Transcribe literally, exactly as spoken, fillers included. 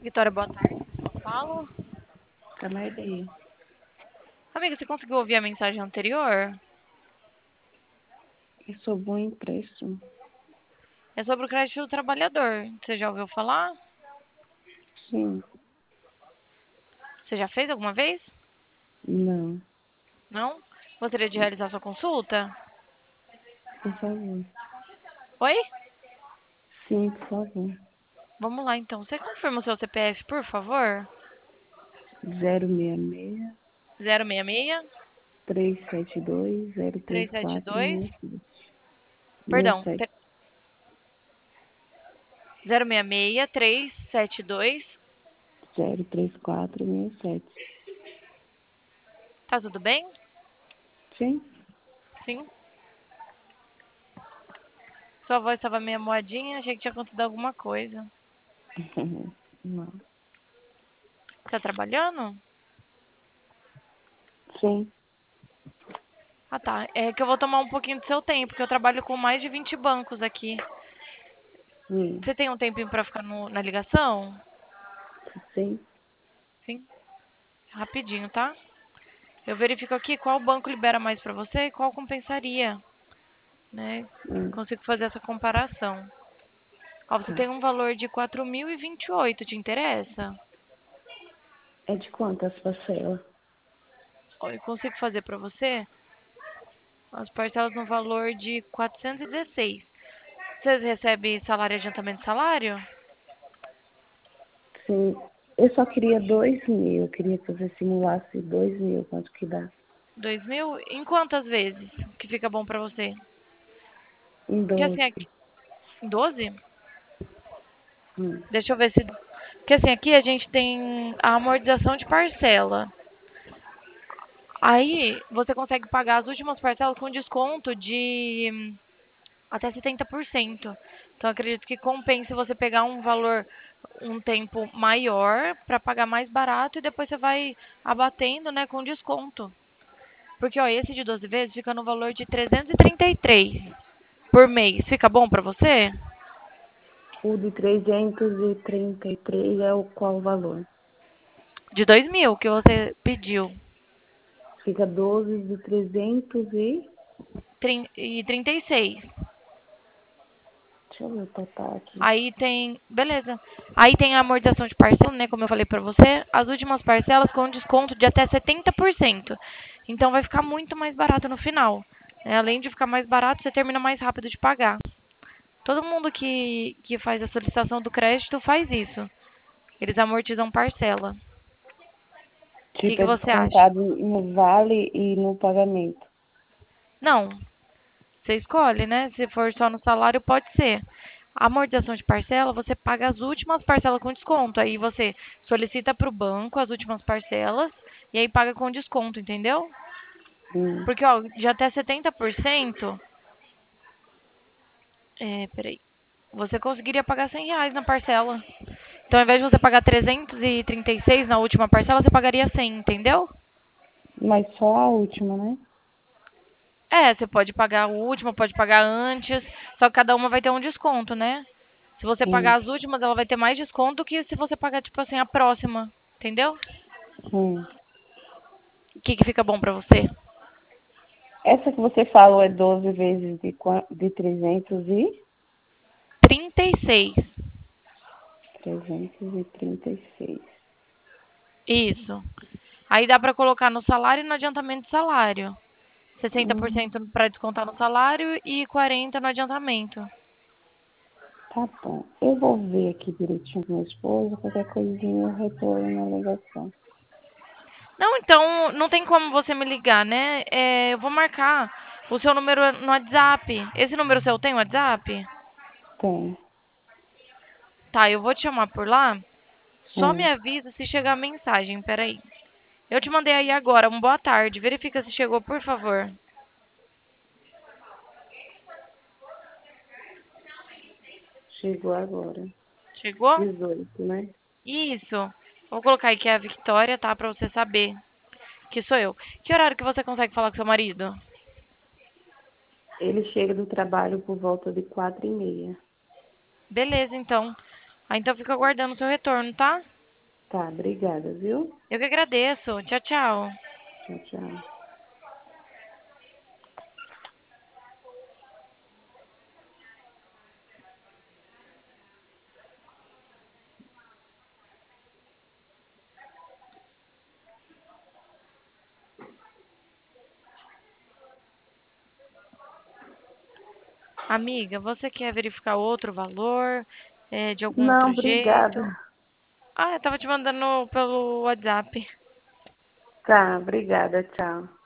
Vitória, boa tarde. Eu falo. Camarei. Amiga, você conseguiu ouvir a mensagem anterior? Eu sou bom em empréstimo. É sobre o crédito do trabalhador. Você já ouviu falar? Sim. Você já fez alguma vez? Não. Não? Gostaria de realizar sua consulta? Por favor. Oi? Sim, por favor. Vamos lá então. Você confirma o seu C P F, por favor? Zero seis seis, zero seis seis, três sete dois, zero três três sete quatro, dois. seis sete. Perdão. sete. tre- zero seis seis, três sete dois. Zero três quatro, seis sete. Tá tudo bem? Sim? Sim. Sua voz estava meio moadinha. Achei que tinha acontecido alguma coisa. Não. Você tá trabalhando? Sim. Ah, tá. É que eu vou tomar um pouquinho do seu tempo, porque eu trabalho com mais de vinte bancos aqui. Sim. Você tem um tempinho pra ficar no- na ligação? Sim. Sim. Rapidinho, tá? Eu verifico aqui qual banco libera mais pra você e qual compensaria, né? Hum, Consigo fazer essa comparação. Ó, você tá. tem um valor de quatro mil e vinte e oito, te interessa? É de quantas parcelas? Ó, eu consigo fazer pra você as parcelas no valor de quatrocentos e dezesseis. Vocês recebem salário e adiantamento de salário? Sim. Eu só queria dois mil. Eu queria que você simulasse dois mil. Quanto que dá? Dois mil? Em quantas vezes que fica bom pra você? Em Porque assim, doze. aqui, doze? Hum. Deixa eu ver se. Porque assim, aqui a gente tem a amortização de parcela. Aí você consegue pagar as últimas parcelas com desconto de hum, até setenta por cento. Então acredito que compense você pegar um valor, um tempo maior para pagar mais barato e depois você vai abatendo, né, com desconto. Porque ó, esse de doze vezes fica no valor de trezentos e trinta e três por mês. Fica bom para você? O de trezentos e trinta e três é o qual o valor? De dois mil que você pediu. Fica doze de trezentos e... Trin- E trinta e seis. Deixa eu ver o total aqui. Aí tem, beleza. Aí tem a amortização de parcela, né, como eu falei pra você, as últimas parcelas com desconto de até setenta por cento. Então vai ficar muito mais barato no final, né? Além de ficar mais barato, você termina mais rápido de pagar. Todo mundo que, que faz a solicitação do crédito faz isso. Eles amortizam parcela. O que, Tipo, que é você acha? descontado no vale e no pagamento. Não, você escolhe, né? Se for só no salário, pode ser. A amortização de parcela, você paga as últimas parcelas com desconto. Aí você solicita para o banco as últimas parcelas e aí paga com desconto, entendeu? Hum. Porque, ó, de até setenta por cento, é, peraí, você conseguiria pagar cem reais na parcela. Então, ao invés de você pagar trezentos e trinta e seis na última parcela, você pagaria cem, entendeu? Mas só a última, né? É, você pode pagar a última, pode pagar antes, só que cada uma vai ter um desconto, né? Se você Hum. pagar as últimas, ela vai ter mais desconto que se você pagar, tipo assim, a próxima. Entendeu? Hum. O que que fica bom pra você? Essa que você falou é doze vezes de, qua- de trezentos e... trinta e seis. trezentos e trinta e seis. Isso. Aí dá pra colocar no salário e no adiantamento de salário. sessenta por Hum. cento para descontar no salário e quarenta por cento no adiantamento. Tá bom. Eu vou ver aqui direitinho com meu esposo. Qualquer coisinha eu retorno na ligação. Não, então não tem como você me ligar, né? É, eu vou marcar o seu número no WhatsApp. Esse número seu tem WhatsApp? Tem. Tá, eu vou te chamar por lá. Só me Hum. avisa se chegar a mensagem, peraí. Eu te mandei aí agora, um boa tarde. Verifica se chegou, por favor. Chegou agora. Chegou? dezoito, né? Isso. Vou colocar aí que é a Victoria, tá? Pra você saber que sou eu. Que horário que você consegue falar com seu marido? Ele chega do trabalho por volta de quatro e meia. Beleza, então. Aí então fica aguardando o seu retorno, tá? Tá, obrigada, viu? Eu que agradeço. Tchau, tchau. Tchau, tchau. Amiga, você quer verificar outro valor, é, de algum Não, outro jeito? obrigada. Ah, eu tava te mandando pelo WhatsApp. Tá, obrigada, tchau.